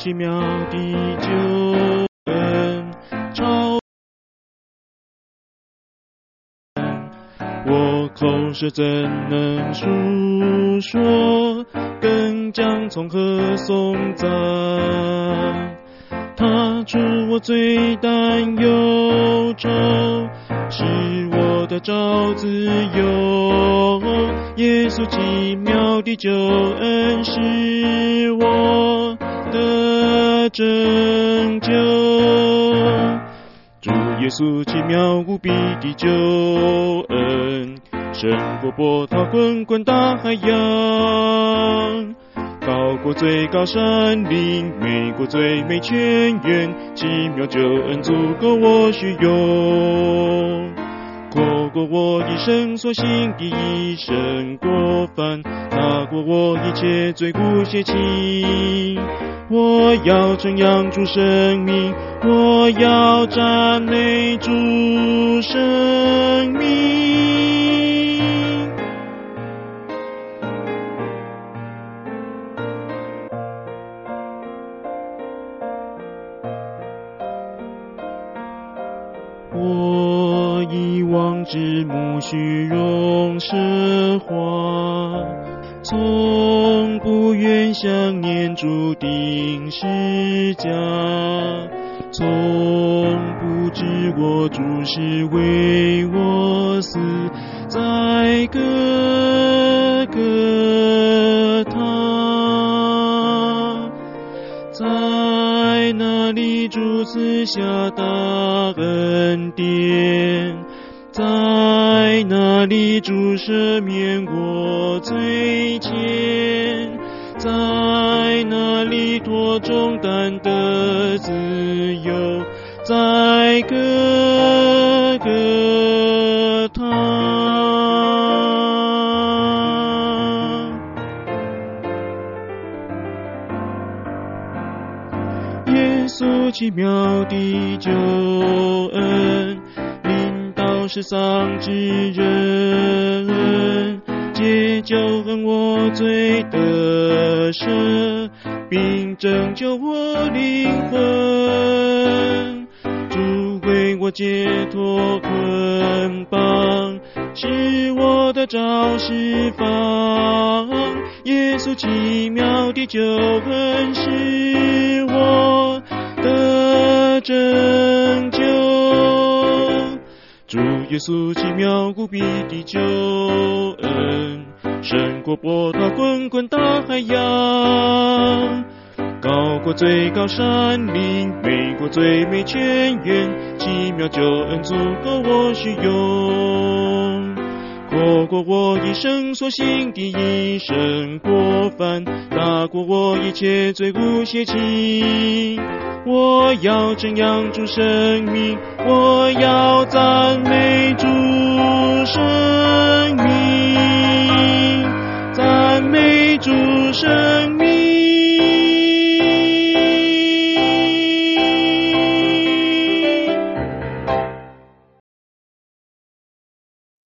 奇妙的救恩，超我口舌怎能述说，更将从何颂赞？他除我最担忧愁，使我得着自由。耶稣奇妙的救恩使我得拯救。主耶稣奇妙无比的救恩，胜过波涛滚滚大海洋，高过最高山岭，美过最美泉源，奇妙救恩足够我需用，过过我一生所行的一生过犯，大过我一切罪过邪情。我要称扬主生命，我要赞美主生命。我以往之目虚荣奢华，从不愿想念主定十架，从不知我主是为我死在各个他，在那里主赐下大恩典，在那里主赦免我罪愆，在那里脱重担的自由，在各个他。耶稣奇妙的救恩，领导世上之人，解救恨我罪得赦，并拯救我灵魂。主为我解脱捆绑，使我得着释放。耶稣奇妙的救恩使我得拯救。主耶稣奇妙无比的救恩，胜过波涛滚滚大海洋，高过最高山岭，美过最美泉源，奇妙救恩足够我需用，过过我一生所行的一生过犯，大过我一切罪过邪情。我要称扬主生命，我要赞美主生命，赞美主生命。